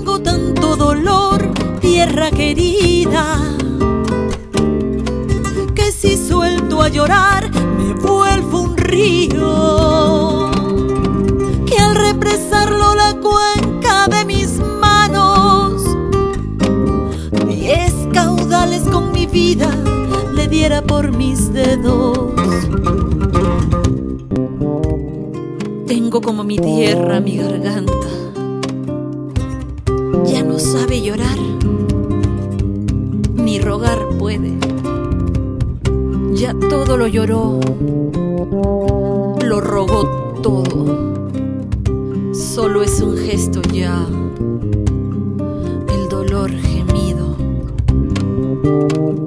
Tengo tanto dolor, tierra querida, que si suelto a llorar me vuelvo un río, que al represarlo la cuenca de mis manos, 10 caudales con mi vida le diera por mis dedos. Tengo como mi tierra mi garganta, ya no sabe llorar, ni rogar puede. Ya todo lo lloró, lo rogó todo. Solo es un gesto ya, el dolor gemido.